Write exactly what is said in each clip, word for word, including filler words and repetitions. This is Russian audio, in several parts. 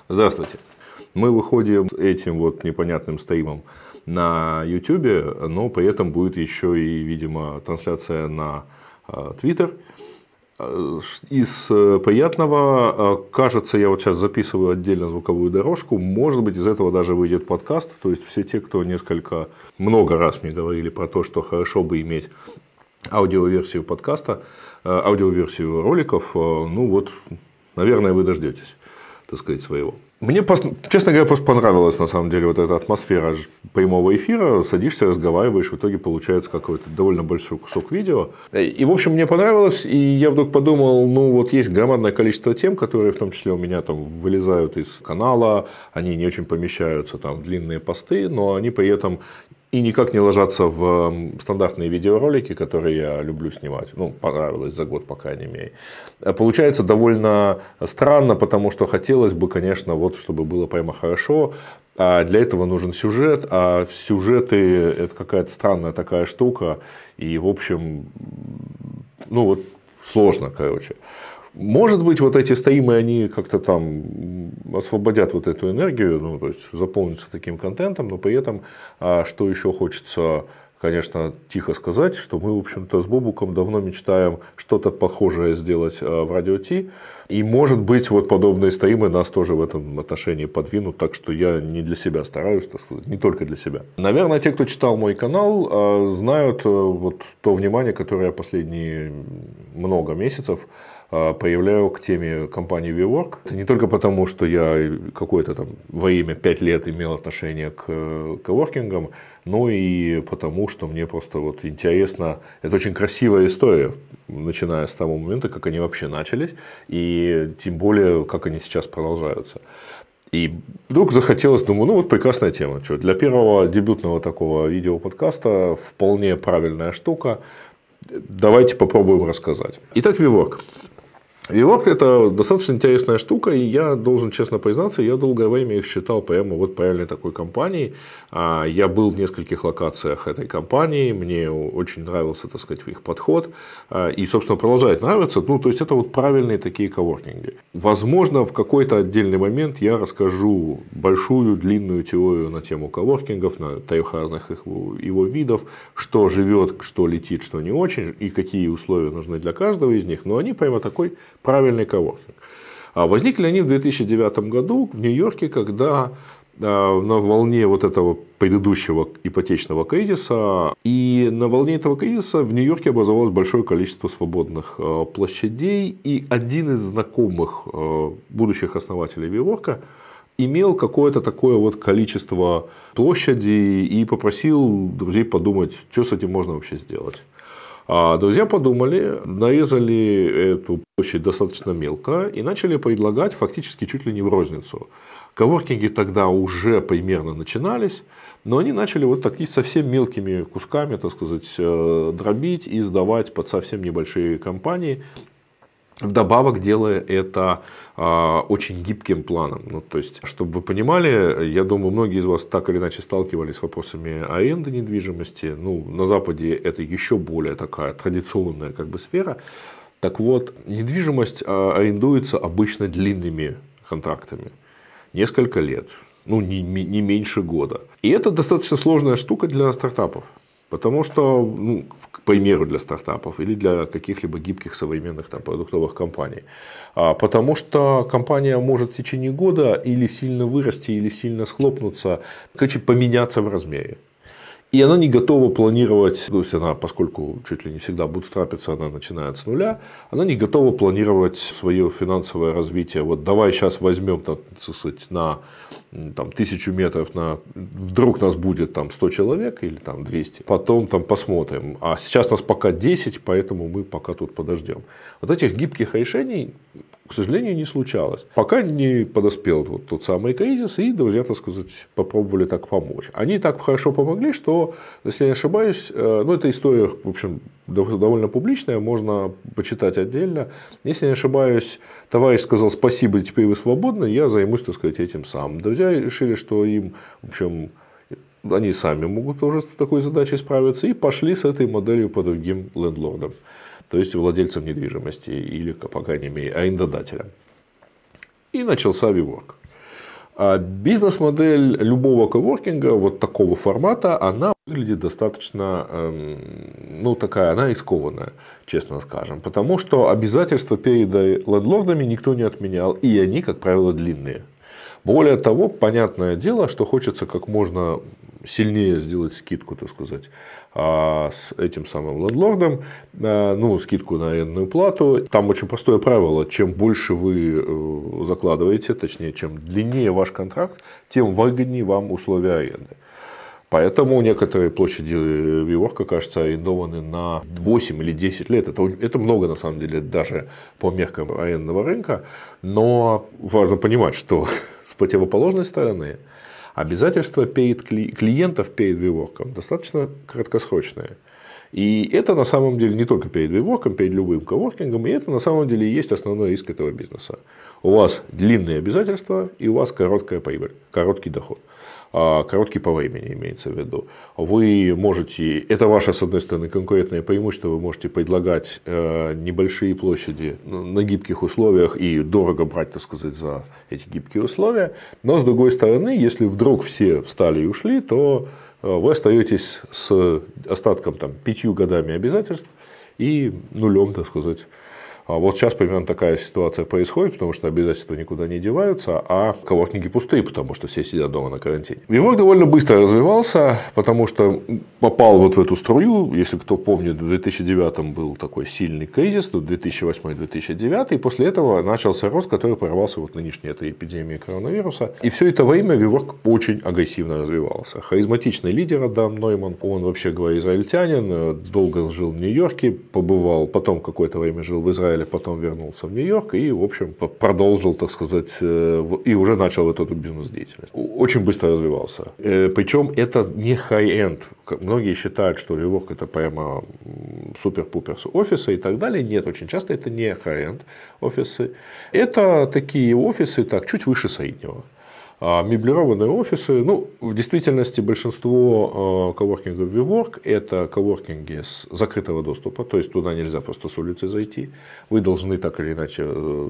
Здравствуйте. Мы выходим с этим вот непонятным стримом на YouTube, но при этом будет еще и, видимо, трансляция на Twitter. Из приятного, кажется, я вот сейчас записываю отдельно звуковую дорожку, может быть, из этого даже выйдет подкаст. То есть все те, кто несколько, много раз мне говорили про то, что хорошо бы иметь аудиоверсию подкаста, аудиоверсию роликов, ну вот, наверное, вы дождетесь, так сказать, своего. Мне, честно говоря, просто понравилась на самом деле вот эта атмосфера прямого эфира. Садишься, разговариваешь, в итоге получается какой-то довольно большой кусок видео. И, в общем, мне понравилось, и я вдруг подумал, ну вот есть громадное количество тем, которые в том числе у меня там вылезают из канала, они не очень помещаются там в длинные посты, но они при этом и никак не ложатся в стандартные видеоролики, которые я люблю снимать. Ну, понравилось за год, по крайней мере. Получается довольно странно, потому что хотелось бы, конечно, вот, чтобы было прямо хорошо. А для этого нужен сюжет, а сюжеты – это какая-то странная такая штука. И, в общем, ну вот, сложно, короче. Может быть, вот эти стримы, они как-то там освободят вот эту энергию, ну, то есть заполнятся таким контентом, но при этом, что еще хочется, конечно, тихо сказать, что мы, в общем-то, с Бобуком давно мечтаем что-то похожее сделать в Радио Ти. И, может быть, вот подобные стримы нас тоже в этом отношении подвинут, так что я не для себя стараюсь, так сказать, не только для себя. Наверное, те, кто читал мой канал, знают вот то внимание, которое я последние много месяцев проявляю к теме компании WeWork. Это не только потому, что я какое-то там во имя пять лет имел отношение к коворкингам, но и потому, что мне просто вот интересно. Это очень красивая история, начиная с того момента, как они вообще начались, и тем более, как они сейчас продолжаются. И вдруг захотелось, думаю, ну вот прекрасная тема. Что, для первого дебютного такого видеоподкаста вполне правильная штука. Давайте попробуем рассказать. Итак, WeWork. WeWork – это достаточно интересная штука, и я должен честно признаться, я долгое время их считал прямо вот правильной такой компанией. Я был в нескольких локациях этой компании, мне очень нравился, так сказать, их подход, и, собственно, продолжает нравиться. Ну, то есть, это вот правильные такие коворкинги. Возможно, в какой-то отдельный момент я расскажу большую, длинную теорию на тему коворкингов, на трех разных его, его видов, что живет, что летит, что не очень, и какие условия нужны для каждого из них, но они прямо такой правильный коворкинг. Возникли они в две тысячи девятом году в Нью-Йорке, когда на волне вот этого предыдущего ипотечного кризиса, и на волне этого кризиса в Нью-Йорке образовалось большое количество свободных площадей, и один из знакомых будущих основателей WeWork имел какое-то такое вот количество площадей и попросил друзей подумать, что с этим можно вообще сделать. А друзья подумали, нарезали эту площадь достаточно мелко и начали предлагать фактически чуть ли не в розницу. Коворкинги тогда уже примерно начинались, но они начали вот такие совсем мелкими кусками, так сказать, дробить и сдавать под совсем небольшие компании. Вдобавок делая это а, очень гибким планом. Ну, то есть, чтобы вы понимали, я думаю, многие из вас так или иначе сталкивались с вопросами аренды недвижимости. Ну, на Западе это еще более такая традиционная как бы сфера. Так вот, недвижимость а, арендуется обычно длинными контрактами. Несколько лет, ну не, не меньше года. И это достаточно сложная штука для стартапов. Потому что, ну, к примеру, для стартапов или для каких-либо гибких современных там, продуктовых компаний. А, потому что компания может в течение года или сильно вырасти, или сильно схлопнуться, короче, поменяться в размере. И она не готова планировать, то есть она, поскольку чуть ли не всегда бутстрапится, она начинает с нуля, она не готова планировать свое финансовое развитие. Вот давай сейчас возьмем так сказать, на там, тысячу метров, на, вдруг нас будет там, сто человек или там, двести, потом там, посмотрим. А сейчас нас пока десять, поэтому мы пока тут подождем. Вот этих гибких решений, к сожалению, не случалось. Пока не подоспел вот тот самый кризис, и друзья, так сказать, попробовали так помочь. Они так хорошо помогли, что, если я не ошибаюсь, ну, эта история, в общем, довольно публичная, можно почитать отдельно. Если я не ошибаюсь, товарищ сказал: спасибо, теперь вы свободны, я займусь, так сказать, этим сам. Друзья решили, что им, в общем, они сами могут уже с такой задачей справиться, и пошли с этой моделью по другим лендлордам. То есть владельцам недвижимости или, по крайней мере, арендодателям. И начался WeWork. А бизнес-модель любого коворкинга вот такого формата, она выглядит достаточно, ну, такая, она рискованная, честно скажем. Потому что обязательства перед лендлордами никто не отменял, и они, как правило, длинные. Более того, понятное дело, что хочется как можно сильнее сделать скидку, так сказать, с этим самым лендлордом, ну, скидку на арендную плату. Там очень простое правило: чем больше вы закладываете, точнее, чем длиннее ваш контракт, тем выгоднее вам условия аренды. Поэтому некоторые площади WeWork, кажется, арендованы на восемь или десять лет. Это, это много, на самом деле, даже по меркам арендного рынка. Но важно понимать, что с противоположной стороны обязательства перед клиентов перед WeWork достаточно краткосрочные. И это на самом деле не только перед WeWork, перед любым коворкингом, и это на самом деле и есть основной риск этого бизнеса. У вас длинные обязательства, и у вас короткая прибыль, короткий доход. Короткий по времени имеется в виду. Вы можете, это ваше, с одной стороны, конкурентное преимущество, вы можете предлагать небольшие площади на гибких условиях и дорого брать, так сказать, за эти гибкие условия. Но, с другой стороны, если вдруг все встали и ушли, то вы остаетесь с остатком там, пятью годами обязательств и нулем, так сказать. Вот сейчас примерно такая ситуация происходит, потому что обязательства никуда не деваются, а коворкинги пустые, потому что все сидят дома на карантине. WeWork довольно быстро развивался, потому что попал вот в эту струю. Если кто помнит, в две тысячи девятом был такой сильный кризис, две тысячи восьмой — две тысячи девятый, и после этого начался рост, который прорвался вот нынешней этой эпидемией коронавируса. И все это время WeWork очень агрессивно развивался. Харизматичный лидер Адам Нойман, он, вообще говоря, израильтянин, долго жил в Нью-Йорке, побывал, потом какое-то время жил в Израиле, потом вернулся в Нью-Йорк и, в общем, продолжил, так сказать, и уже начал вот эту бизнес-деятельность. Очень быстро развивался. Причем это не хай-энд. Многие считают, что WeWork это прямо супер-пупер офисы и так далее. Нет, очень часто это не хай-энд офисы. Это такие офисы, так, чуть выше среднего. Меблированные офисы, ну, в действительности большинство коворкингов WeWork это коворкинги с закрытого доступа, то есть туда нельзя просто с улицы зайти. Вы должны так или иначе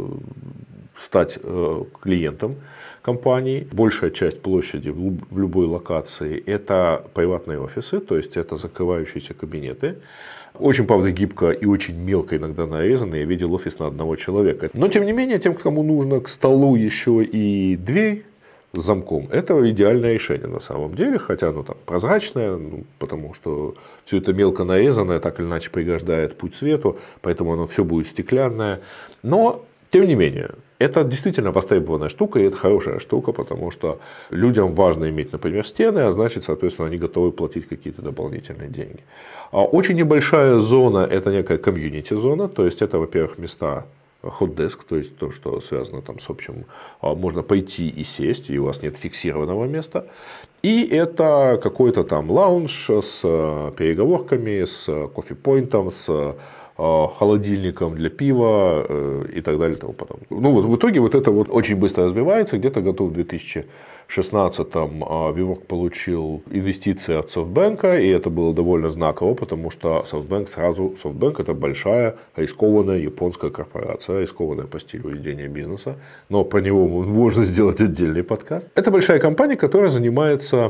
стать клиентом компании. Большая часть площади в любой локации это приватные офисы, то есть это закрывающиеся кабинеты. Очень, правда, гибко и очень мелко иногда нарезаны. Я видел офис на одного человека. Но, тем не менее, тем, кому нужно к столу еще и дверь с замком, это идеальное решение на самом деле, хотя оно там прозрачное, ну, потому что все это мелко нарезанное, так или иначе преграждает путь свету, поэтому оно все будет стеклянное. Но, тем не менее, это действительно востребованная штука, и это хорошая штука, потому что людям важно иметь, например, стены, а значит, соответственно, они готовы платить какие-то дополнительные деньги. Очень небольшая зона – это некая комьюнити-зона, то есть это, во-первых, места hot-desk, то есть то, что связано там с общим, можно пойти и сесть, и у вас нет фиксированного места. И это какой-то там лаунж с переговорками, с кофе-пойнтом, с холодильником для пива и так далее и тому подобное. Ну вот в итоге вот это вот очень быстро развивается. Где-то готов в две тысячи шестнадцатом WeWork получил инвестиции от SoftBank, и это было довольно знаково, потому что SoftBank сразу, SoftBank это большая рискованная японская корпорация, рискованная по стилю ведения бизнеса, но про него можно сделать отдельный подкаст. Это большая компания, которая занимается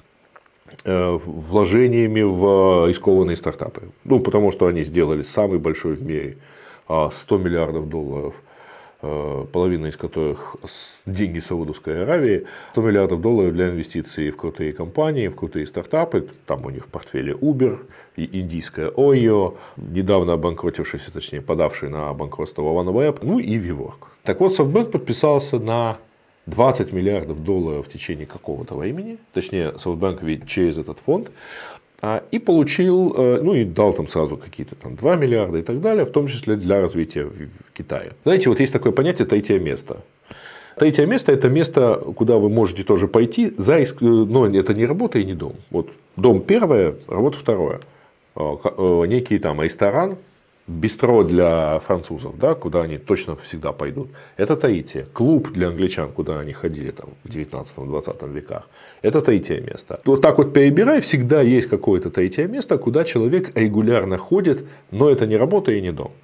вложениями в рискованные стартапы. Ну, потому что они сделали самый большой в мире сто миллиардов долларов, половина из которых деньги Саудовской Аравии, сто миллиардов долларов для инвестиций в крутые компании, в крутые стартапы. Там у них в портфеле Uber, и индийская Oyo, недавно обанкротившийся, точнее подавший на банкротство OneWeb, ну и WeWork. Так вот, SoftBank подписался на двадцать миллиардов долларов в течение какого-то времени, точнее SoftBank ведь через этот фонд, и получил, ну и дал там сразу какие-то там два миллиарда и так далее, в том числе для развития в Китае. Знаете, вот есть такое понятие третье место. Третье место – это место, куда вы можете тоже пойти, за, но это не работа и не дом. Вот дом первое, работа второе. Некий там ресторан, бистро для французов, да, куда они точно всегда пойдут. Это Таити. Клуб для англичан, куда они ходили там, в девятнадцатом-двадцатом веках. Это третье место. Вот так вот перебирай, всегда есть какое-то третье место, куда человек регулярно ходит, но это не работа и не дом.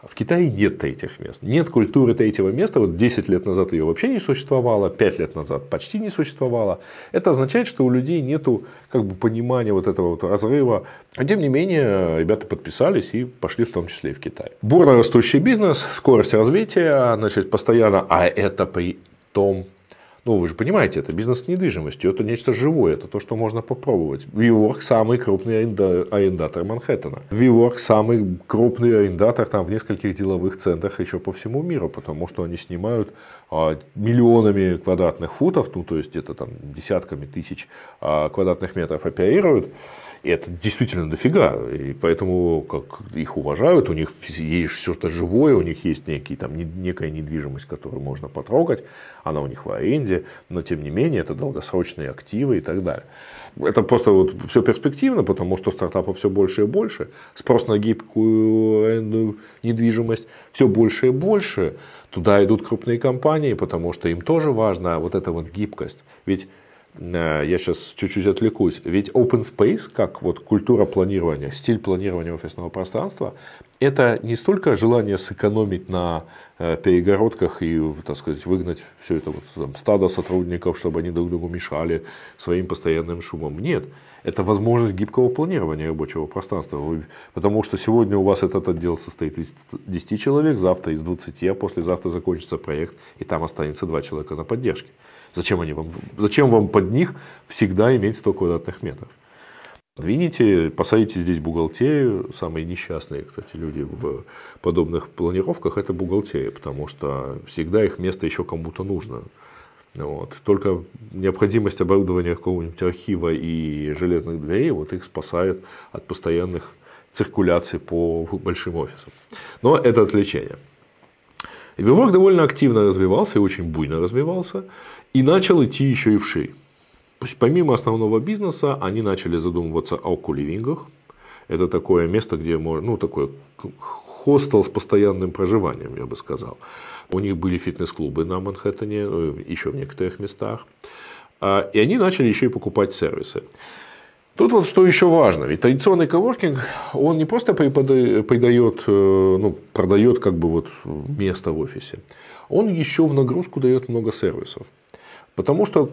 В Китае нет третьих мест. Нет культуры третьего места. Вот десять лет назад ее вообще не существовало, пять лет назад почти не существовало. Это означает, что у людей нет как бы, понимания вот этого вот разрыва. А тем не менее, ребята подписались и пошли в том числе и в Китай. Бурно растущий бизнес, скорость развития, значит, постоянно, а это при том... Ну, вы же понимаете, это бизнес с недвижимостью, это нечто живое, это то, что можно попробовать. WeWork самый крупный арендатор Манхэттена. WeWork самый крупный арендатор там, в нескольких деловых центрах еще по всему миру, потому что они снимают а, миллионами квадратных футов, ну, то есть где-то там десятками тысяч а, квадратных метров оперируют. И это действительно дофига, и поэтому как их уважают, у них есть что-то живое, у них есть некий, там, некая недвижимость, которую можно потрогать, она у них в аренде, но тем не менее это долгосрочные активы и так далее. Это просто вот все перспективно, потому что стартапов все больше и больше, спрос на гибкую арендную недвижимость все больше и больше, туда идут крупные компании, потому что им тоже важна вот эта вот гибкость. Ведь я сейчас чуть-чуть отвлекусь. Ведь open space, как вот культура планирования, стиль планирования офисного пространства, это не столько желание сэкономить на перегородках и, так сказать, выгнать все это вот, там, стадо сотрудников, чтобы они друг другу мешали своим постоянным шумом. Нет, это возможность гибкого планирования рабочего пространства. Потому что сегодня у вас этот отдел состоит из десяти человек, завтра из двадцати, а послезавтра закончится проект, и там останется два человека на поддержке. Зачем, они вам, зачем вам под них всегда иметь сто квадратных метров? Двините, посадите здесь бухгалтерию. Самые несчастные, кстати, люди в подобных планировках — это бухгалтерия, потому что всегда их место еще кому-то нужно. Вот. Только необходимость оборудования какого-нибудь архива и железных дверей вот их спасает от постоянных циркуляций по большим офисам. Но это отвлечение. WeWork довольно активно развивался и очень буйно развивался, и начал идти еще и вширь. То есть, помимо основного бизнеса, они начали задумываться о коливингах. Это такое место, где можно, ну, такой хостел с постоянным проживанием, я бы сказал. У них были фитнес-клубы на Манхэттене, еще в некоторых местах. И они начали еще и покупать сервисы. Тут вот что еще важно, ведь традиционный коворкинг, он не просто придает, ну, продает как бы вот место в офисе, он еще в нагрузку дает много сервисов. Потому что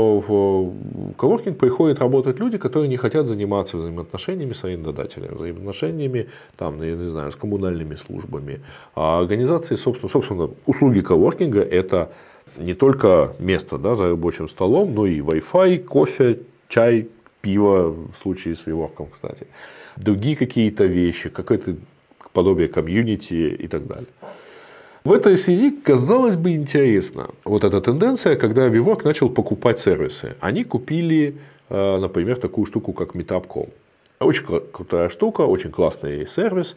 в коворкинг приходят работать люди, которые не хотят заниматься взаимоотношениями с арендодателями, взаимоотношениями там, я не знаю, с коммунальными службами. А организации, собственно, собственно, услуги коворкинга — это не только место, да, за рабочим столом, но и Wi-Fi, кофе, чай, пиво в случае с WeWork, кстати. Другие какие-то вещи, какое-то подобие комьюнити и так далее. В этой связи, казалось бы, интересно вот эта тенденция, когда WeWork начал покупать сервисы. Они купили, например, такую штуку, как meetup точка ком. Очень крутая штука, очень классный сервис,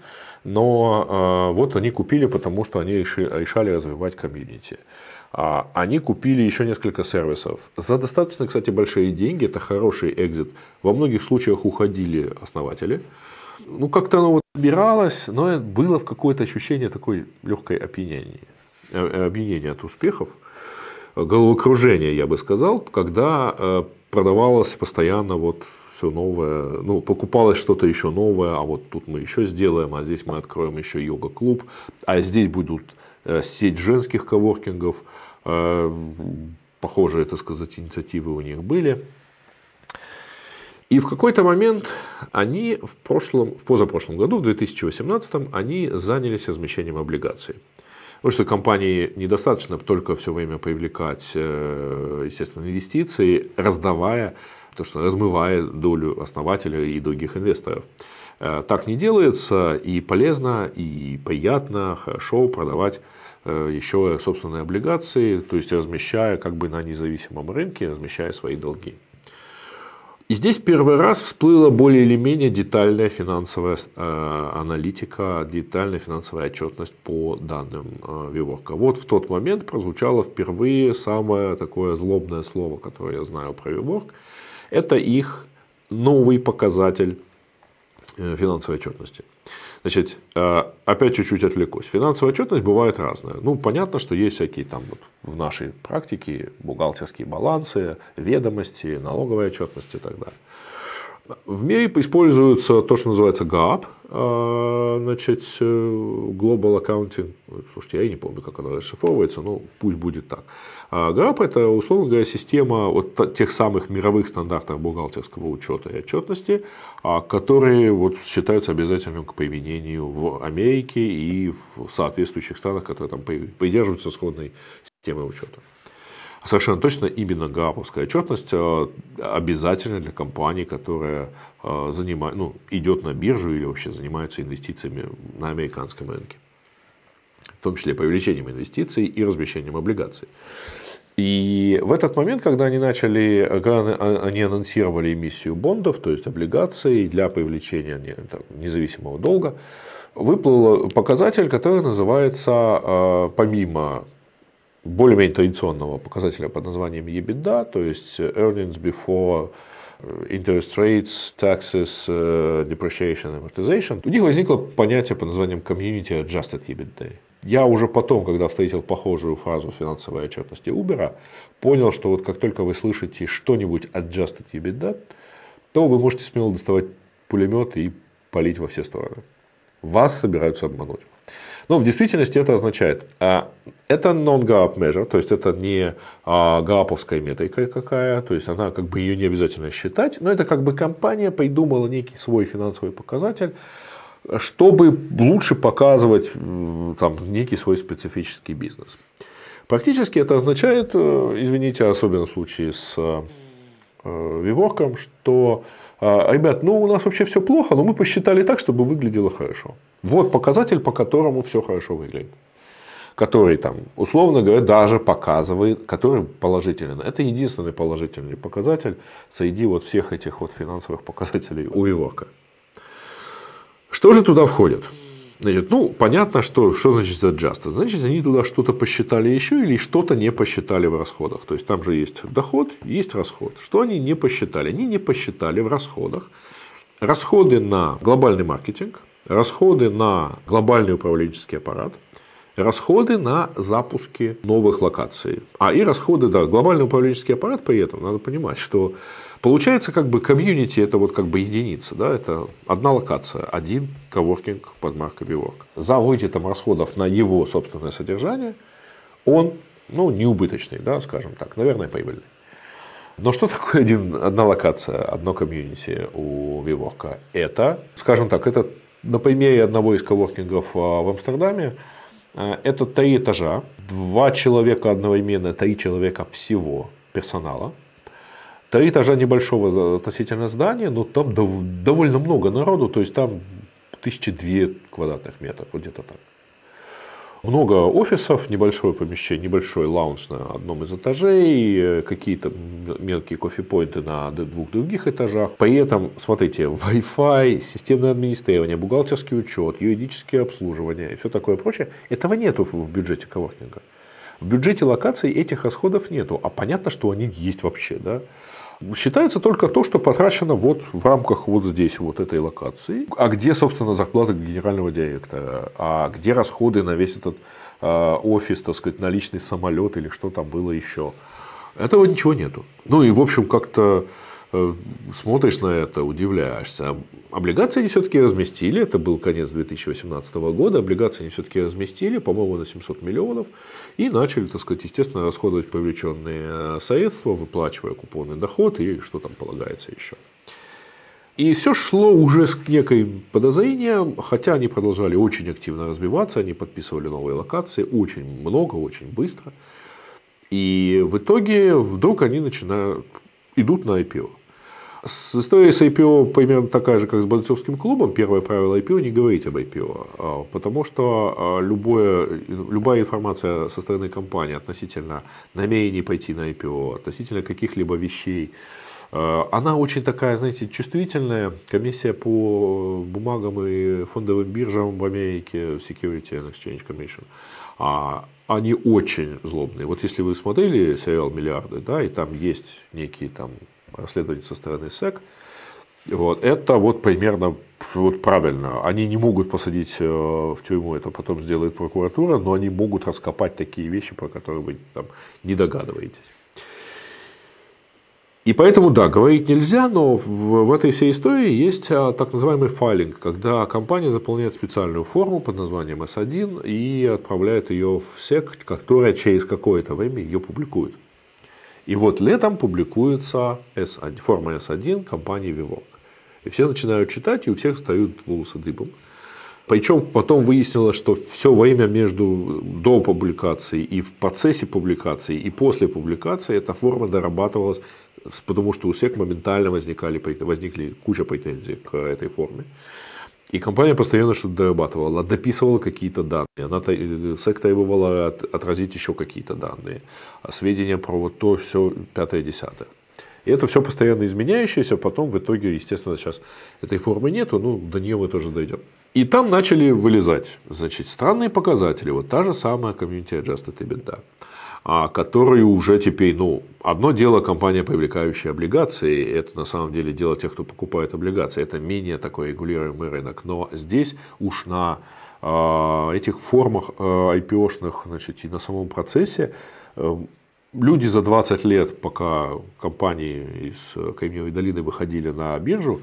но вот они купили, потому что они решали развивать комьюнити. Они купили еще несколько сервисов за достаточно, кстати, большие деньги. Это хороший экзит. Во многих случаях уходили основатели. Ну, как-то оно вот собиралось, но было в какое-то ощущение такой легкой опьянения, опьянения от успехов, головокружения, я бы сказал, когда продавалось постоянно вот все новое, ну, покупалось что-то еще новое, а вот тут мы еще сделаем, а здесь мы откроем еще йога-клуб, а здесь будут сеть женских коворкингов, похожие, так сказать, инициативы у них были. И в какой-то момент они в, прошлом, в позапрошлом году, в две тысячи восемнадцатом, они занялись размещением облигаций. Потому что компании недостаточно только все время привлекать, естественно, инвестиции, раздавая, то, что размывая долю основателей и других инвесторов. Так не делается, и полезно, и приятно, хорошо продавать еще собственные облигации, то есть размещая как бы на независимом рынке, размещая свои долги. И здесь первый раз всплыла более или менее детальная финансовая э, аналитика, детальная финансовая отчетность по данным э, WeWork. Вот в тот момент прозвучало впервые самое такое злобное слово, которое я знаю про WeWork. Это их новый показатель э, финансовой отчетности. Значит, э, опять чуть-чуть отвлекусь. Финансовая отчетность бывает разная. Ну, понятно, что есть всякие там вот в нашей практике бухгалтерские балансы, ведомости, налоговая отчетность и так далее. В мире используется то, что называется гаап, значит, Global Accounting. Слушайте, я не помню, как она расшифровывается, но пусть будет так. гаап – это, условно говоря, система вот тех самых мировых стандартов бухгалтерского учета и отчетности, которые вот считаются обязательными к применению в Америке и в соответствующих странах, которые там придерживаются сходной системы учета. Совершенно точно именно гааповская отчетность обязательна для компании, которая занимает, ну, идет на биржу или вообще занимается инвестициями на американском рынке. В том числе привлечением инвестиций и размещением облигаций. И в этот момент, когда они начали, они анонсировали эмиссию бондов, то есть облигаций для привлечения независимого долга, выплыл показатель, который называется, помимо более-менее традиционного показателя под названием EBITDA, то есть earnings before interest rates, taxes, depreciation, amortization, у них возникло понятие под названием community adjusted EBITDA. Я уже потом, когда встретил похожую фразу в финансовой отчетности Uber, понял, что вот как только вы слышите что-нибудь adjusted EBITDA, то вы можете смело доставать пулемет и палить во все стороны. Вас собираются обмануть. Но в действительности это означает, это non-GAAP measure, то есть это не гааповская метрика какая, то есть она как бы ее не обязательно считать, но это как бы компания придумала некий свой финансовый показатель, чтобы лучше показывать там некий свой специфический бизнес. Практически это означает, извините, особенно в случае с WeWork, что ребят, ну у нас вообще все плохо, но мы посчитали так, чтобы выглядело хорошо. Вот показатель, по которому все хорошо выглядит. Который там, условно говоря, даже показывает, который положительный. Это единственный положительный показатель среди вот всех этих вот финансовых показателей у WeWork. Что же туда входит? Значит, ну, понятно, что, что значит adjusted. Значит, они туда что-то посчитали еще или что-то не посчитали в расходах. То есть, там же есть доход, есть расход. Что они не посчитали? Они не посчитали в расходах расходы на глобальный маркетинг, расходы на глобальный управленческий аппарат, расходы на запуски новых локаций. А и расходы, да, глобальный управленческий аппарат при этом, надо понимать, что получается как бы комьюнити это вот как бы единица, да, это одна локация, один коворкинг под маркой WeWork. За вычетом расходов на его собственное содержание он, ну, не убыточный, да, скажем так, наверное, прибыльный. Но что такое один, одна локация, одно комьюнити у WeWork? Это, скажем так, это на примере одного из коворкингов в Амстердаме. Это три этажа, два человека одновременно, три человека всего персонала. Три этажа небольшого относительно здания, но там довольно много народу, то есть там тысяча две квадратных метров, вот где-то так. Много офисов, небольшое помещение, небольшой лаунж на одном из этажей, какие-то мелкие кофе-пойнты на двух других этажах. При этом, смотрите, Wi-Fi, системное администрирование, бухгалтерский учет, юридическое обслуживание и все такое прочее. Этого нету в бюджете коворкинга. В бюджете локаций этих расходов нету, а понятно, что они есть вообще, да. Считается только то, что потрачено вот в рамках вот здесь, вот этой локации. А где, собственно, зарплата генерального директора? А где расходы на весь этот э, офис, так сказать, на личный самолет или что там было еще? Этого ничего нету. Ну и, в общем, как-то э, смотришь на это, удивляешься. Облигации они все-таки разместили. Это был конец две тысячи восемнадцатого года. Облигации они все-таки разместили, по-моему, на семьсот миллионов. И начали, так сказать, естественно, расходовать привлеченные средства, выплачивая купонный доход и что там полагается еще. И все шло уже с некой подозрением, хотя они продолжали очень активно развиваться, они подписывали новые локации, очень много, очень быстро. И в итоге вдруг они начинают, идут на ай пи о. С историей с ай пи о примерно такая же, как с бойцовским клубом. Первое правило ай пи о – не говорить об ай пи о. Потому что любое, любая информация со стороны компании относительно намерений пойти на ай пи о, относительно каких-либо вещей, она очень такая, знаете, чувствительная. Комиссия по бумагам и фондовым биржам в Америке, Security and Exchange Commission, они очень злобные. Вот если вы смотрели сериал «Миллиарды», да, и там есть некие там расследование со стороны сэк, вот, это вот примерно вот правильно. Они не могут посадить в тюрьму, это потом сделает прокуратура, но они могут раскопать такие вещи, про которые вы там не догадываетесь. И поэтому, да, говорить нельзя, но в, в этой всей истории есть так называемый файлинг, когда компания заполняет специальную форму под названием эс один и отправляет ее в сек, которая через какое-то время ее публикует. И вот летом публикуется эс один, форма эс один компании WeWork. И все начинают читать, и у всех встают волосы дыбом. Причем потом выяснилось, что все время между до публикации и в процессе публикации и после публикации эта форма дорабатывалась, потому что у всех моментально возникали, возникли куча претензий к этой форме. И компания постоянно что-то дорабатывала, дописывала какие-то данные, она сек требовала отразить еще какие-то данные, сведения про вот то, все, пятое-десятое. И это все постоянно изменяющееся, потом в итоге, естественно, сейчас этой формы нету, ну, до нее мы тоже дойдем. И там начали вылезать, значит, странные показатели, вот та же самая Community Adjusted EBITDA, а, которые уже теперь, ну, одно дело компания, привлекающая облигации, это на самом деле дело тех, кто покупает облигации, это менее такой регулируемый рынок, но здесь уж на э, этих формах э, ай пи о-шных, значит, и на самом процессе э, люди за двадцать лет, пока компании из Кремниевой долины выходили на биржу,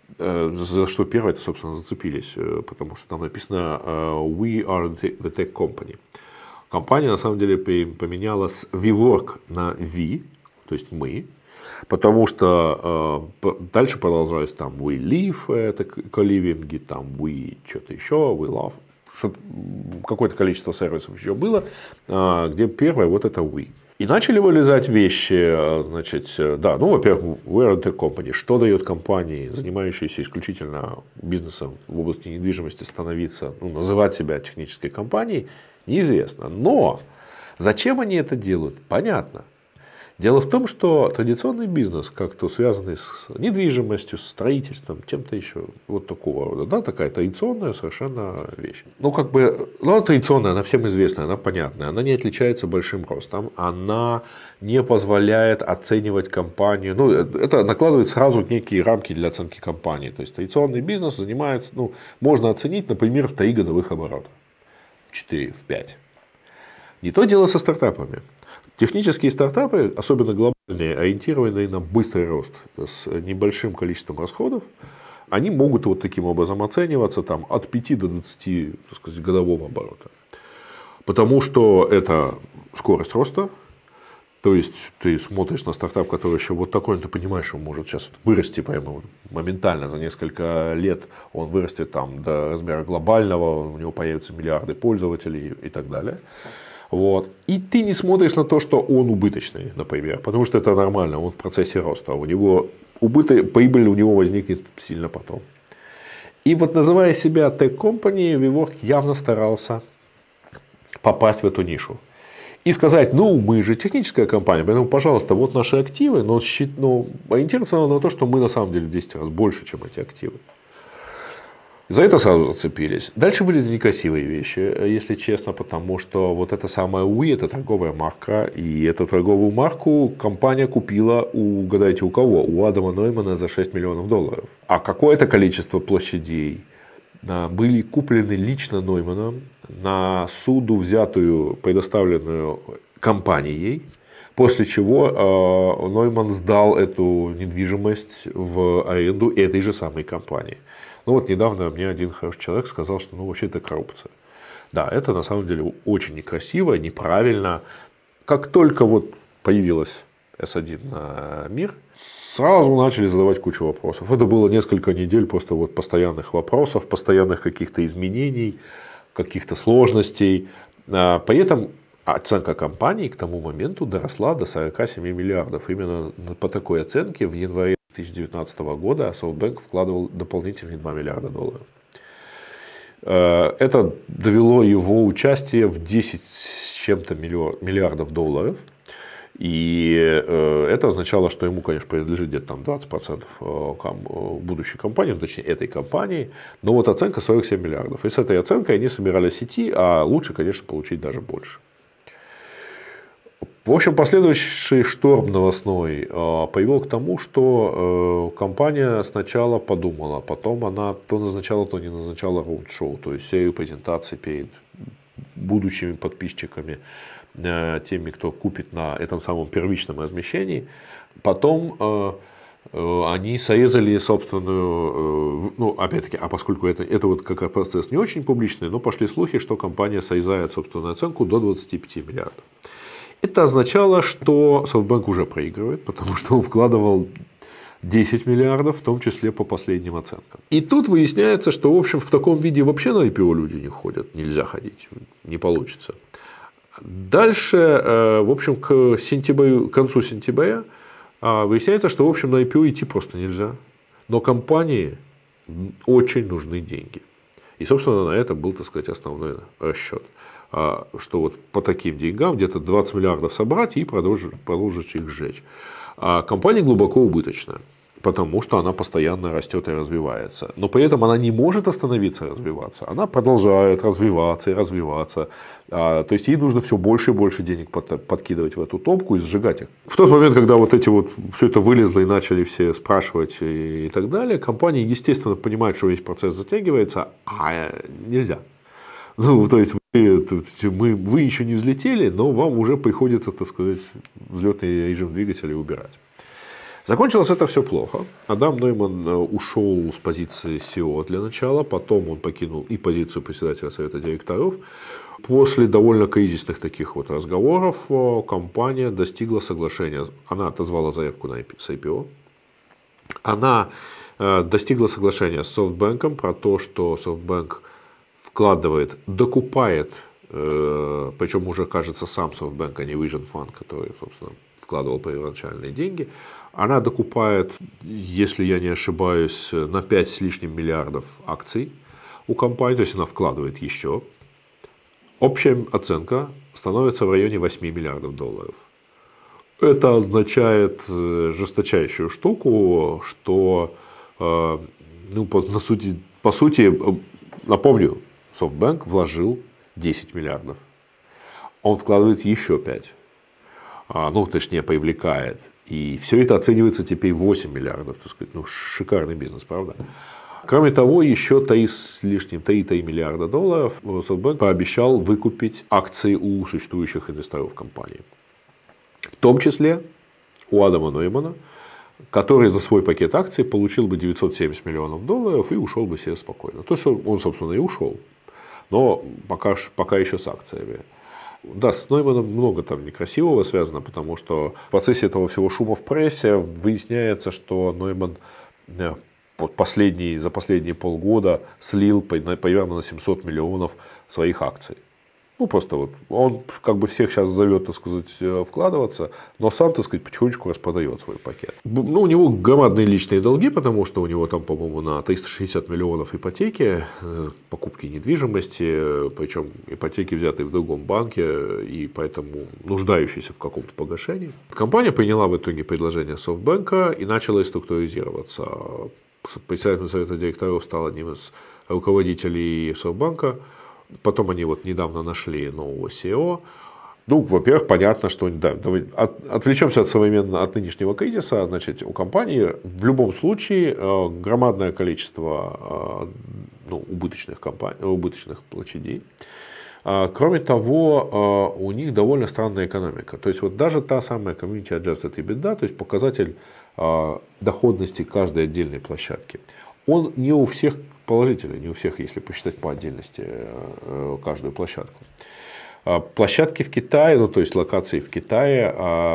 за что первое, собственно, зацепились, потому что там написано «We are the tech company». Компания, на самом деле, поменяла с WeWork на We, то есть мы, потому что дальше продолжались там «We live», это co-living, там «We» что-то еще, «We love», какое-то количество сервисов еще было, где первое вот это «We». И начали вылезать вещи, значит, да, ну, во-первых, we are the company. Что дает компании, занимающейся исключительно бизнесом в области недвижимости, становиться, ну, называть себя технической компанией, неизвестно. Но зачем они это делают, понятно. Дело в том, что традиционный бизнес, как-то связанный с недвижимостью, с строительством, чем-то еще, вот такого рода, да, такая традиционная совершенно вещь. Ну, как бы, ну, она традиционная, она всем известная, она понятная, она не отличается большим ростом, она не позволяет оценивать компанию, ну, это накладывает сразу некие рамки для оценки компании. То есть, традиционный бизнес занимается, ну, можно оценить, например, в три годовых оборота, в четыре, в пять. Не то дело со стартапами. Технические стартапы, особенно глобальные, ориентированные на быстрый рост с небольшим количеством расходов, они могут вот таким образом оцениваться там, от пяти до двадцати, так сказать, годового оборота. Потому что это скорость роста. То есть ты смотришь на стартап, который еще вот такой, ты понимаешь, что он может сейчас вырасти прямо моментально за несколько лет, он вырастет там до размера глобального, у него появятся миллиарды пользователей и так далее. Вот. И ты не смотришь на то, что он убыточный, например, потому что это нормально, он в процессе роста, у него убыток, прибыль у него возникнет сильно потом. И вот, называя себя Tech Company, WeWork явно старался попасть в эту нишу. И сказать, ну, мы же техническая компания, поэтому, пожалуйста, вот наши активы, но, но ориентироваться надо на то, что мы на самом деле в десять раз больше, чем эти активы. За это сразу зацепились. Дальше вылезли некрасивые вещи, если честно, потому что вот эта самая We, это торговая марка, и эту торговую марку компания купила у, угадайте, у кого? У Адама Ноймана за шесть миллионов долларов. А какое-то количество площадей были куплены лично Нойманом на суду, взятую, предоставленную компанией, после чего э, Нойман сдал эту недвижимость в аренду этой же самой компании. Ну вот недавно мне один хороший человек сказал, что ну вообще это коррупция. Да, это на самом деле очень некрасиво, неправильно. Как только вот появилась эс один на мир, сразу начали задавать кучу вопросов. Это было несколько недель просто вот постоянных вопросов, постоянных каких-то изменений, каких-то сложностей. При этом оценка компании к тому моменту доросла до сорока семи миллиардов. Именно по такой оценке в январе две тысячи девятнадцатого года SoftBank вкладывал дополнительные два миллиарда долларов. Это довело его участие в десять с чем-то миллиардов долларов. И это означало, что ему, конечно, принадлежит где-то там двадцать процентов будущей компании, точнее этой компании. Но вот оценка сорок семь миллиардов. И с этой оценкой они собирались идти, а лучше, конечно, получить даже больше. В общем, последующий шторм новостной привел к тому, что компания сначала подумала, потом она то назначала, то не назначала роуд-шоу, то есть серию презентаций перед будущими подписчиками. теми, кто купит на этом самом первичном размещении. Потом они срезали собственную, ну, опять-таки, а поскольку это, это вот как процесс не очень публичный, но пошли слухи, что компания срезает собственную оценку до двадцати пяти миллиардов. Это означало, что SoftBank уже проигрывает, потому что он вкладывал десять миллиардов, в том числе по последним оценкам. И тут выясняется, что, в общем, в таком виде вообще на ай пи о люди не ходят, нельзя ходить, не получится. Дальше, в общем, к, сентябрю, к концу сентября выясняется, что, в общем, на ай пи о идти просто нельзя. Но компании очень нужны деньги. И, собственно, на это был, так сказать, основной расчет. Что вот по таким деньгам где-то двадцать миллиардов собрать и продолжить, продолжить их сжечь. А компания глубоко убыточная, потому что она постоянно растет и развивается. Но при этом она не может остановиться развиваться. Она продолжает развиваться и развиваться. А, то есть ей нужно все больше и больше денег под, подкидывать в эту топку и сжигать их. В тот момент, когда вот эти вот все это вылезло и начали все спрашивать и, и так далее, компания, естественно, понимает, что весь процесс затягивается, а нельзя. Ну, то есть вы, мы, вы еще не взлетели, но вам уже приходится, так сказать, взлетный режим двигателя убирать. Закончилось это все плохо. Адам Нойман ушел с позиции си и о для начала, потом он покинул и позицию председателя совета директоров. После довольно кризисных таких вот разговоров компания достигла соглашения. Она отозвала заявку на с ай пи о. Она достигла соглашения с SoftBank про то, что SoftBank вкладывает, докупает, э, причем уже, кажется, сам SoftBank, а не Vision Fund, который, собственно, вкладывал первоначальные деньги. Она докупает, если я не ошибаюсь, на пять с лишним миллиардов акций у компании, то есть она вкладывает еще. Общая оценка становится в районе восьми миллиардов долларов. Это означает жесточайшую штуку, что, э, ну, по, на сути, по сути, напомню, SoftBank вложил десять миллиардов. Он вкладывает еще пять. Ну, точнее, привлекает. И все это оценивается теперь восемь миллиардов. Так сказать. Ну, шикарный бизнес, правда? Кроме того, еще три с лишним три миллиарда долларов SoftBank пообещал выкупить акции у существующих инвесторов компании. В том числе у Адама Ноймана, который за свой пакет акций получил бы девятьсот семьдесят миллионов долларов и ушел бы себе спокойно. То есть он, собственно, и ушел, но пока, пока еще с акциями. Да, с Нойманом много там некрасивого связано, потому что в процессе этого всего шума в прессе выясняется, что Нойман последний, за последние полгода слил примерно на семьсот миллионов своих акций. Ну, просто вот он как бы всех сейчас зовет, так сказать, вкладываться, но сам, так сказать, потихонечку распродает свой пакет. Ну, у него громадные личные долги, потому что у него там, по-моему, на триста шестьдесят миллионов ипотеки, покупки недвижимости, причем ипотеки, взятые в другом банке, и поэтому нуждающиеся в каком-то погашении. Компания приняла в итоге предложение SoftBank и начала структуризироваться. Председатель совета директоров стал одним из руководителей SoftBank. Потом они вот недавно нашли нового си и о. Ну, во-первых, понятно, что да, давай, от, отвлечемся от современного, от нынешнего кризиса. Значит, у компании в любом случае э, громадное количество э, ну, убыточных, компаний, убыточных площадей. А, кроме того, э, у них довольно странная экономика. То есть вот даже та самая Community Adjusted EBITDA, то есть показатель э, доходности каждой отдельной площадки, он не у всех положительный, не у всех, если посчитать по отдельности каждую площадку. Площадки в Китае, ну то есть локации в Китае,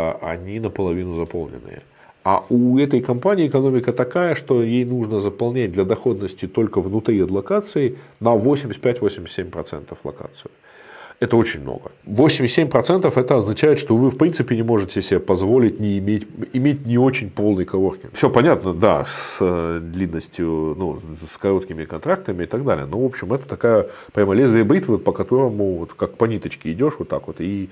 они наполовину заполненные. А у этой компании экономика такая, что ей нужно заполнять для доходности только внутри локации на восемьдесят пять - восемьдесят семь процентов локацию. Это очень много. восемьдесят семь процентов это означает, что вы в принципе не можете себе позволить не иметь, иметь не очень полный коворкинг. Все понятно, да, с длинностью, ну, с короткими контрактами и так далее. Но, в общем, это такая прямо лезвие бритвы, по которому вот, как по ниточке идешь вот так вот. И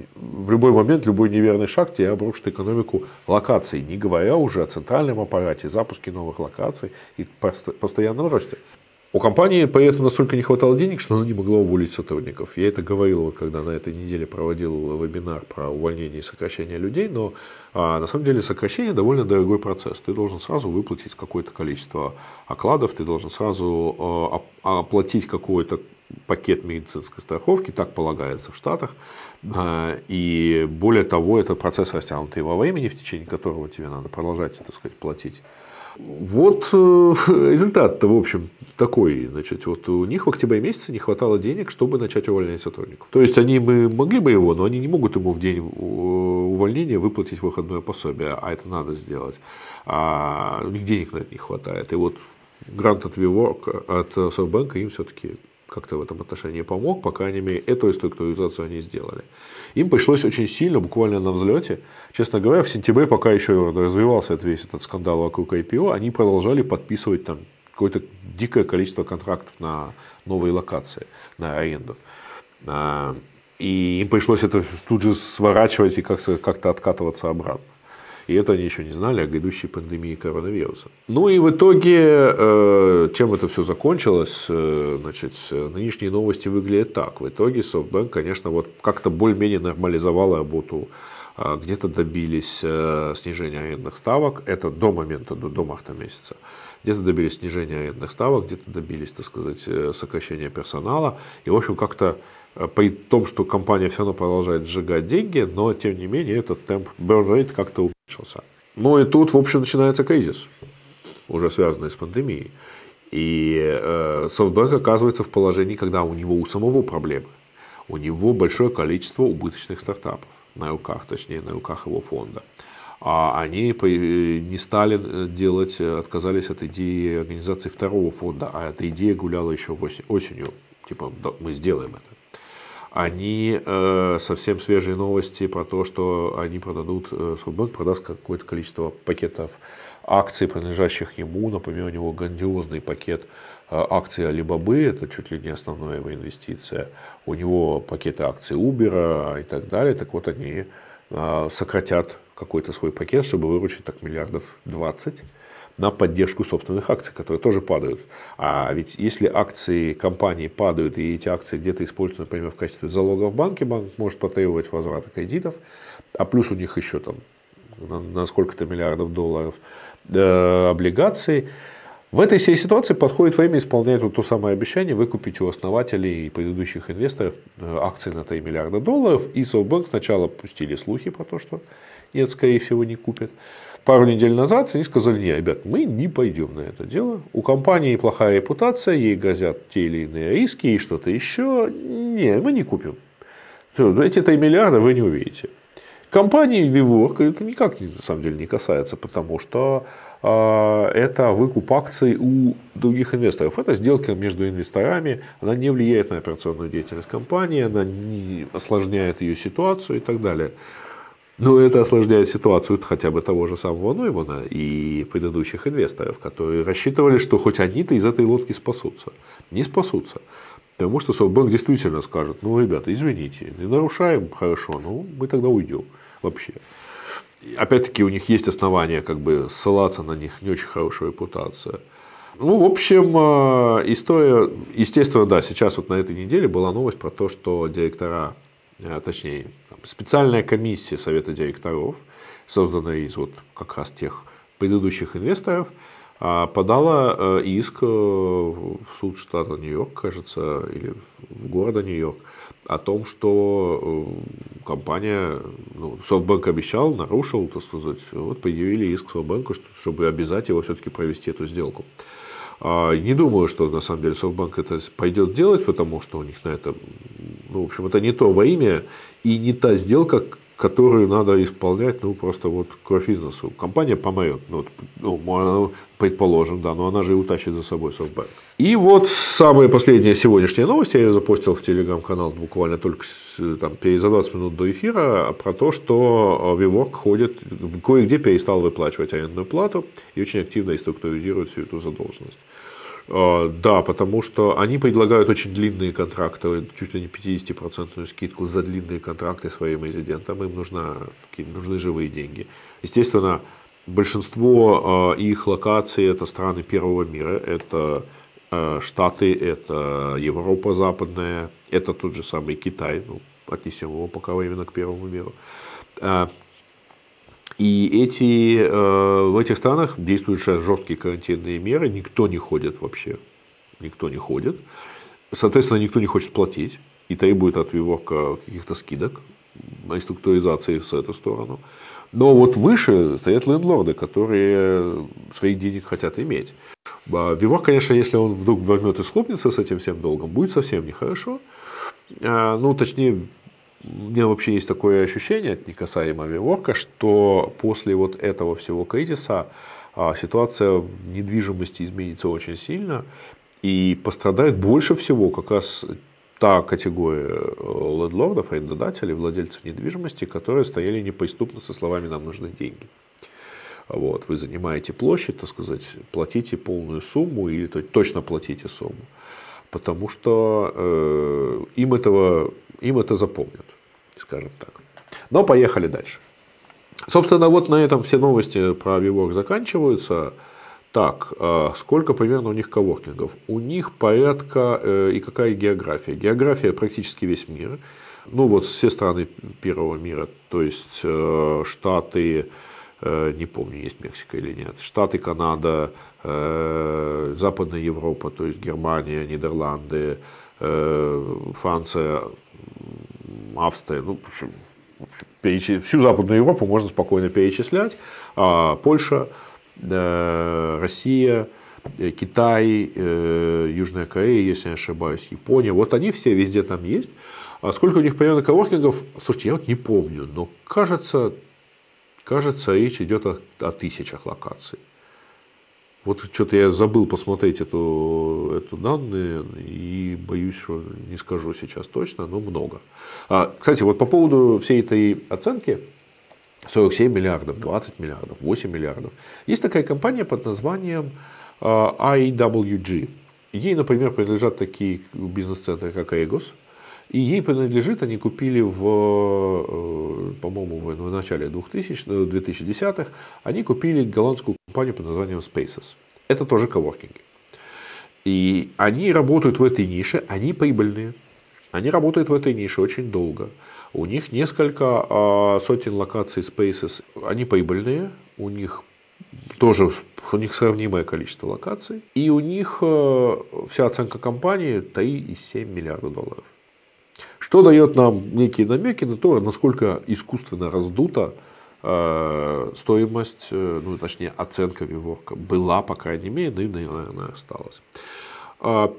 в любой момент, любой неверный шаг тебе обрушит экономику локаций. Не говоря уже о центральном аппарате, запуске новых локаций и постоянном росте. У компании поэтому настолько не хватало денег, что она не могла уволить сотрудников. Я это говорил, вот, когда на этой неделе проводил вебинар про увольнение и сокращение людей, но а, на самом деле сокращение довольно дорогой процесс. Ты должен сразу выплатить какое-то количество окладов, ты должен сразу а, оплатить какое-то пакет медицинской страховки, так полагается в Штатах. И более того, это процесс растянутый во времени, в течение которого тебе надо продолжать, так сказать, платить. Вот результат-то, в общем, такой. Значит, вот у них в октябре месяце не хватало денег, чтобы начать увольнять сотрудников. То есть они бы могли бы его, но они не могут ему в день увольнения выплатить выходное пособие, а это надо сделать. А у них денег на это не хватает. И вот грант от WeWork, от SoftBank им все-таки как-то в этом отношении помог, по крайней мере, эту реструктуризацию они сделали. Им пришлось очень сильно, буквально на взлете. Честно говоря, в сентябре, пока еще развивался весь этот скандал вокруг ай пи о, они продолжали подписывать там какое-то дикое количество контрактов на новые локации, на аренду. И им пришлось это тут же сворачивать и как-то, как-то откатываться обратно. И это они еще не знали о грядущей пандемии коронавируса. Ну и в итоге, чем это все закончилось, значит, нынешние новости выглядят так. В итоге SoftBank, конечно, вот как-то более-менее нормализовала работу, где-то добились снижения арендных ставок, это до момента, до, до марта месяца. Где-то добились снижения арендных ставок, где-то добились, так сказать, сокращения персонала. И, в общем, как-то при том, что компания все равно продолжает сжигать деньги, но, тем не менее, этот темп burn rate как-то уменьшился. Ну и тут, в общем, начинается кризис, уже связанный с пандемией. И э, SoftBank оказывается в положении, когда у него у самого проблемы. У него большое количество убыточных стартапов на руках, точнее, на руках его фонда. А они не стали делать, отказались от идеи организации второго фонда, а эта идея гуляла еще осенью. Типа, мы сделаем это. Они э, совсем свежие новости про то, что они продадут, э, SoftBank продаст какое-то количество пакетов акций, принадлежащих ему. Например, у него грандиозный пакет э, акций Alibaba, это чуть ли не основная его инвестиция. У него пакеты акций Uber и так далее. Так вот, они э, сократят какой-то свой пакет, чтобы выручить так миллиардов двадцать. На поддержку собственных акций, которые тоже падают. А ведь если акции компании падают, и эти акции где-то используются, например, в качестве залога в банке, банк может потребовать возврата кредитов, а плюс у них еще там на, на сколько-то миллиардов долларов э, облигаций. В этой всей ситуации подходит время исполнять вот то самое обещание выкупить у основателей и предыдущих инвесторов акции на три миллиарда долларов. И SoftBank сначала пустили слухи про то, что нет, скорее всего, не купят. Пару недель назад они сказали: не, ребят, мы не пойдем на это дело. У компании плохая репутация, ей грозят те или иные риски и что-то еще. Не, мы не купим. Эти три миллиарда вы не увидите. Компании WeWork это никак на самом деле не касается, потому что э, это выкуп акций у других инвесторов. Это сделка между инвесторами, она не влияет на операционную деятельность компании, она не осложняет ее ситуацию и так далее. Но это осложняет ситуацию хотя бы того же самого Ноймана и предыдущих инвесторов, которые рассчитывали, что хоть они-то из этой лодки спасутся. Не спасутся. Потому что SoftBank действительно скажет: ну, ребята, извините, не нарушаем, хорошо, ну, мы тогда уйдем вообще. Опять-таки, у них есть основания как бы ссылаться на них, не очень хорошая репутация. Ну, в общем, история, естественно, да, сейчас вот на этой неделе была новость про то, что директора, точнее, специальная комиссия совета директоров, созданная из вот как раз тех предыдущих инвесторов, подала иск в суд штата Нью-Йорк, кажется, или в города Нью-Йорк, о том, что компания, ну, SoftBank обещал, нарушил, так сказать, вот предъявили иск SoftBank, чтобы обязать его все-таки провести эту сделку. Не думаю, что на самом деле SoftBank это пойдет делать, потому что у них на это, ну, в общем, это не то во имя и не та сделка, которую надо исполнять, ну, просто вот кровь из носу. Компания помрет, ну, ну, предположим, да, но она же и утащит за собой SoftBank. И вот самая последняя сегодняшняя новость, я ее запостил в телеграм-канал буквально только там, за двадцать минут до эфира, про то, что WeWork ходит, кое-где перестал выплачивать арендную плату и очень активно реструктуризирует всю эту задолженность. Да, потому что они предлагают очень длинные контракты, чуть ли не пятьдесят процентов скидку за длинные контракты своим резидентам. Им нужна, нужны живые деньги. Естественно, большинство их локаций это страны первого мира. Это Штаты, это Европа западная, это тот же самый Китай. Ну, отнесем его пока именно к первому миру. И эти, э, в этих странах действуют сейчас жесткие карантинные меры, никто не ходит вообще, никто не ходит. Соответственно, никто не хочет платить и требует от WeWork каких-то скидок, реструктуризации в эту сторону. Но вот выше стоят лендлорды, которые своих денег хотят иметь. WeWork, конечно, если он вдруг возьмет и схлопнется с этим всем долгом, будет совсем нехорошо. Ну, точнее, у меня вообще есть такое ощущение, не касаемо WeWork, что после вот этого всего кризиса ситуация в недвижимости изменится очень сильно. И пострадает больше всего как раз та категория лендлордов, арендодателей, владельцев недвижимости, которые стояли неприступно со словами «нам нужны деньги». Вот, вы занимаете площадь, так сказать, платите полную сумму или точно платите сумму, потому что э, им, этого, им это запомнят, скажем так. Но поехали дальше. Собственно, вот на этом все новости про WeWork заканчиваются. Так, сколько примерно у них коворкингов? У них порядка, и какая география? География практически весь мир. Ну вот все страны первого мира, то есть Штаты, не помню, есть Мексика или нет, Штаты, Канада, Западная Европа, то есть Германия, Нидерланды, Франция, Австрия, ну, в общем, всю Западную Европу можно спокойно перечислять, Польша, Россия, Китай, Южная Корея, если не ошибаюсь, Япония. Вот они все везде там есть. А сколько у них примерно коворкингов? Слушайте, я вот не помню, но кажется, кажется речь идет о, о тысячах локаций. Вот что-то я забыл посмотреть эту, эту данные и боюсь, что не скажу сейчас точно, но много. А, кстати, вот по поводу всей этой оценки, сорок семь миллиардов, двадцать миллиардов, восемь миллиардов. Есть такая компания под названием ай дабл ю джи. Ей, например, принадлежат такие бизнес-центры, как Эгос. И ей принадлежит, они купили в, по-моему, в начале двухтысячных, две тысячи десятых, они купили голландскую компанию под названием Spaces. Это тоже коворкинги. И они работают в этой нише, они прибыльные. Они работают в этой нише очень долго. У них несколько а, сотен локаций Spaces, они прибыльные, у них тоже у них сравнимое количество локаций, и у них а, вся оценка компании три и семь миллиарда долларов. Что дает нам некие намеки на то, насколько искусственно раздута а, стоимость, ну точнее оценка WeWork была, по крайней мере, да и, наверное, осталась. А,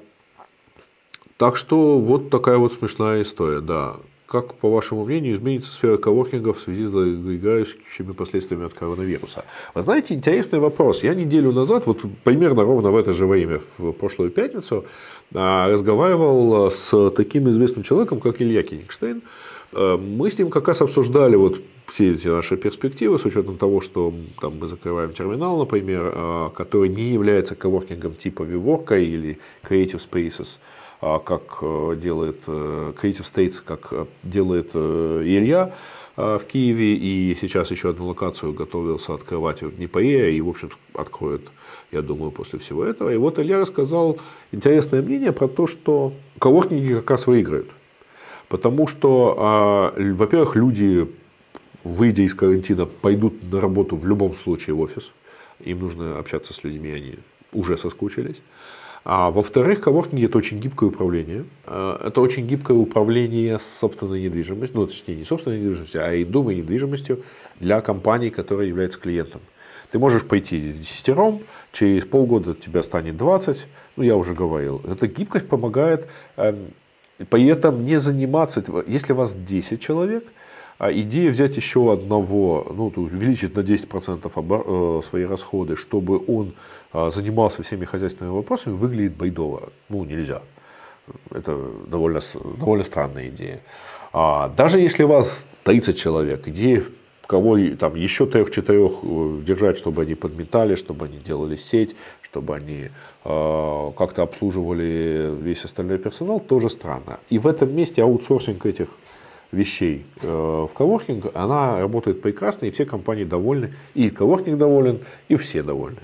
так что вот такая вот смешная история, да. Как, по вашему мнению, изменится сфера коворкинга в связи с долгоиграющими последствиями от коронавируса? Вы знаете, интересный вопрос. Я неделю назад, вот примерно ровно в это же время, в прошлую пятницу, разговаривал с таким известным человеком, как Илья Кенигштейн. Мы с ним как раз обсуждали вот все эти наши перспективы, с учетом того, что там, мы закрываем терминал, например, который не является коворкингом типа WeWork или Creative Spaces, как делает Creative States, как делает Илья в Киеве, и сейчас еще одну локацию готовился открывать в Днепре, и, в общем, откроет, я думаю, после всего этого. И вот Илья рассказал интересное мнение про то, что коворкинги как раз выиграют. Потому что, во-первых, люди, выйдя из карантина, пойдут на работу в любом случае в офис. Им нужно общаться с людьми, они уже соскучились. А во-вторых, коворкинг – это очень гибкое управление. Это очень гибкое управление собственной недвижимостью, ну, точнее, не собственной недвижимостью, а и дома и недвижимостью для компании, которая является клиентом. Ты можешь пойти десятером, через полгода тебя станет двадцать, ну, я уже говорил. Эта гибкость помогает при этом не заниматься, если вас десять человек, идея взять еще одного, ну, увеличить на десять процентов свои расходы, чтобы он занимался всеми хозяйственными вопросами, выглядит бредово. Ну, нельзя. Это довольно, довольно странная идея. А даже если у вас тридцать человек, идея кого там еще трех-четырех держать, чтобы они подметали, чтобы они делали сеть, чтобы они э, как-то обслуживали весь остальной персонал, тоже странно. И в этом месте аутсорсинг этих вещей э, в коворкинг, она работает прекрасно, и все компании довольны, и коворкинг доволен, и все довольны.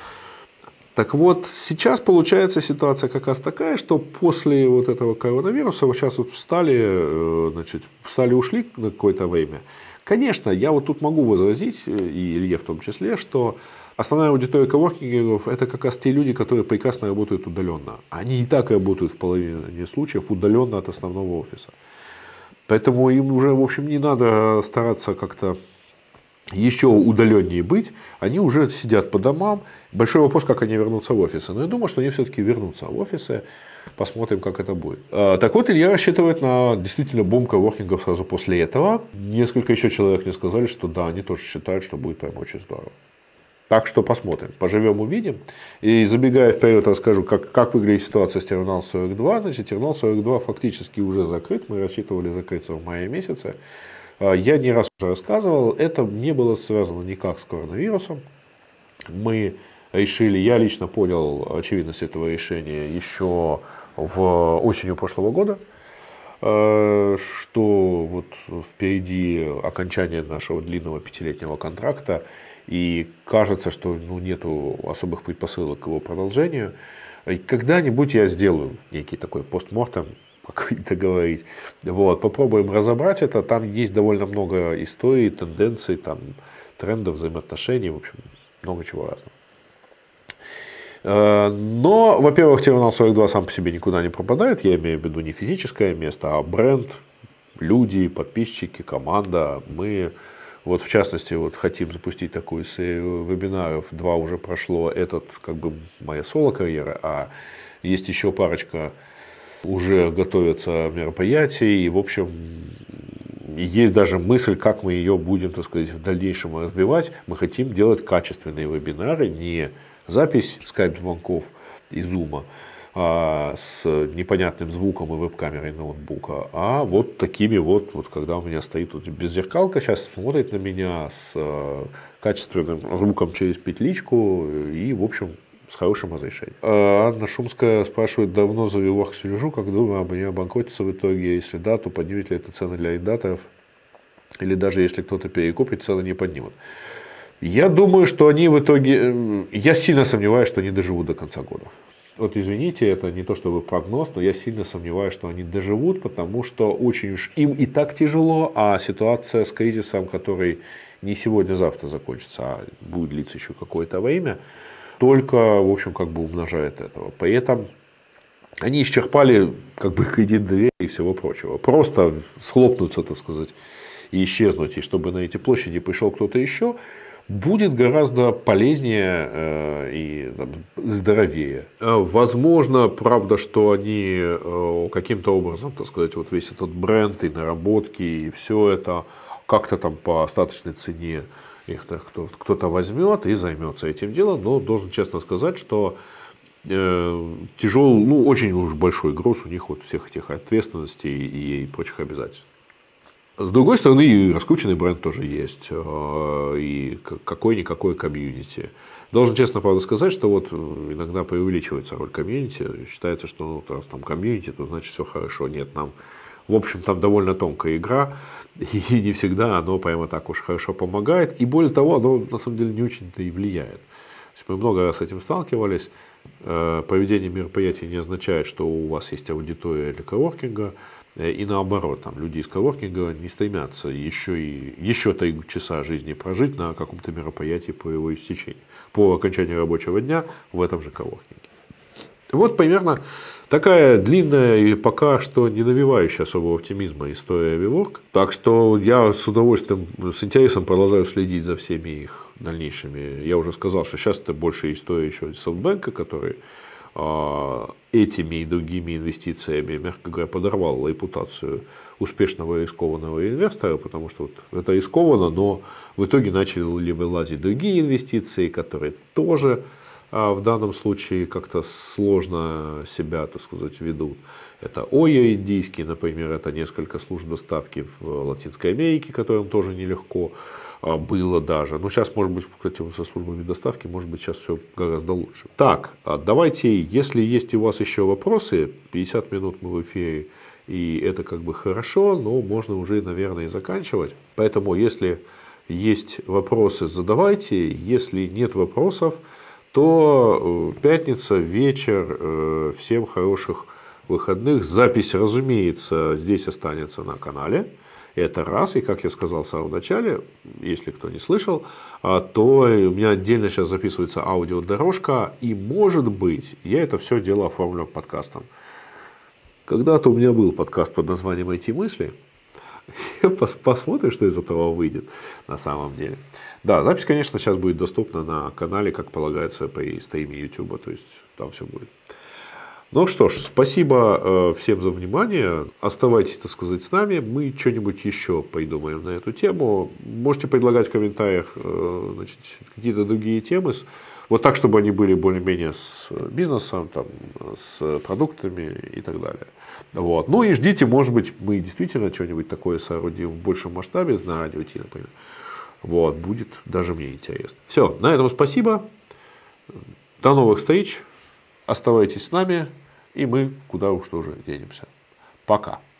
Так вот, сейчас получается ситуация как раз такая, что после вот этого коронавируса, вот сейчас вот встали, значит, встали, ушли на какое-то время, Конечно, я вот тут могу возразить, и Илье в том числе, что основная аудитория коворкингов — это как раз те люди, которые прекрасно работают удаленно. Они и так работают в половине случаев удаленно от основного офиса. Поэтому им уже, в общем, не надо стараться как-то еще удаленнее быть. Они уже сидят по домам. Большой вопрос, как они вернутся в офисы. Но я думаю, что они все-таки вернутся в офисы. Посмотрим, как это будет. Так вот, Илья рассчитывает на действительно бум коворкингов сразу после этого. Несколько еще человек мне сказали, что да, они тоже считают, что будет прям очень здорово. Так что посмотрим, поживем, увидим. И забегая вперед, расскажу, как, как выглядит ситуация с терминалом сорок два. Значит, терминал сорок два фактически уже закрыт. Мы рассчитывали закрыться в мае месяце. Я не раз уже рассказывал, это не было связано никак с коронавирусом. Мы решили, я лично понял очевидность этого решения еще в осенью прошлого года, что вот впереди окончание нашего длинного пятилетнего контракта, и кажется, что ну, нету особых предпосылок к его продолжению. И когда-нибудь я сделаю некий такой постмортем, как это говорить. Вот, попробуем разобрать это. Там есть довольно много историй, тенденций, там, трендов, взаимоотношений, в общем, много чего разного. Но, во-первых, терминал сорок два сам по себе никуда не пропадает. Я имею в виду не физическое место, а бренд, люди, подписчики, команда. Мы, вот в частности, вот хотим запустить такую серию вебинаров. Два уже прошло. Этот как бы моя соло-карьера, а есть еще парочка уже готовятся мероприятий. И, в общем, есть даже мысль, как мы ее будем, так сказать, в дальнейшем развивать. Мы хотим делать качественные вебинары, не запись скайп-звонков и зума а, с непонятным звуком и веб-камерой ноутбука, а вот такими вот, вот когда у меня стоит вот беззеркалка, сейчас смотрит на меня с а, качественным звуком через петличку и, в общем, с хорошим разрешением. Анна Шумская спрашивает, давно за WeWork слежу, как думаю, об не обанкротиться в итоге, если да, то поднимет ли это цены для арендаторов, или даже если кто-то перекупит, цены не поднимут. Я думаю, что они в итоге, я сильно сомневаюсь, что они доживут до конца года. Вот извините, это не то чтобы прогноз, но я сильно сомневаюсь, что они доживут, потому что очень уж им и так тяжело, а ситуация с кризисом, который не сегодня-завтра закончится, а будет длиться еще какое-то время, только, в общем, как бы умножает этого. Поэтому они исчерпали как бы кредит доверия и всего прочего. Просто схлопнуться, так сказать, и исчезнуть, и чтобы на эти площади пришел кто-то еще, будет гораздо полезнее э, и там, здоровее. Возможно, правда, что они э, каким-то образом, так сказать, вот весь этот бренд и наработки, и все это как-то там по остаточной цене их кто-то возьмет и займется этим делом, но должен честно сказать, что э, тяжелый, ну, очень уж большой груз у них вот всех этих ответственностей и, и прочих обязательств. С другой стороны, и раскрученный бренд тоже есть, и какой-никакой комьюнити. Должен честно, правда, сказать, что вот иногда преувеличивается роль комьюнити. Считается, что ну, раз там комьюнити, то значит все хорошо. Нет, нам, в общем, там довольно тонкая игра, и не всегда оно прямо так уж хорошо помогает. И более того, оно на самом деле не очень-то и влияет. То есть мы много раз с этим сталкивались. Проведение мероприятий не означает, что у вас есть аудитория для коворкинга. И наоборот, там, люди из коворкинга не стремятся еще, и, еще три часа жизни прожить на каком-то мероприятии по его истечению, по окончанию рабочего дня в этом же коворкинге. Вот примерно такая длинная и пока что не навевающая особого оптимизма история WeWork. Так что я с удовольствием, с интересом продолжаю следить за всеми их дальнейшими. Я уже сказал, что сейчас это больше история еще из SoftBank, который этими и другими инвестициями, мягко говоря, подорвал репутацию успешного и рискованного инвестора, потому что вот это рискованно, но в итоге начали вылазить другие инвестиции, которые тоже в данном случае как-то сложно себя, так сказать, ведут. Это Ойо индийский, например, это несколько служб доставки в Латинской Америке, которым тоже нелегко было даже. Но сейчас, может быть, кстати, со службами доставки, может быть, сейчас все гораздо лучше. Так, давайте, если есть у вас еще вопросы, пятьдесят минут мы в эфире, и это как бы хорошо, но можно уже, наверное, и заканчивать. Поэтому, если есть вопросы, задавайте. Если нет вопросов, то пятница, вечер, всем хороших выходных. Запись, разумеется, здесь останется на канале. Это раз. И, как я сказал в самом начале, если кто не слышал, то у меня отдельно сейчас записывается аудиодорожка. И, может быть, я это все дело оформлю подкастом. Когда-то у меня был подкаст под названием «ай ти-мысли». Посмотрим, что из этого выйдет на самом деле. Да, запись, конечно, сейчас будет доступна на канале, как полагается, при стриме YouTube. То есть там все будет. Ну что ж, спасибо всем за внимание. Оставайтесь, так сказать, с нами. Мы что-нибудь еще придумаем на эту тему. Можете предлагать в комментариях, значит, какие-то другие темы. Вот так, чтобы они были более-менее с бизнесом, там, с продуктами и так далее. Вот. Ну и ждите, может быть, мы действительно что-нибудь такое соорудим в большем масштабе на радио Ти, например. Вот, будет даже мне интересно. Все, на этом спасибо. До новых встреч. Оставайтесь с нами. И мы куда уж тоже денемся. Пока.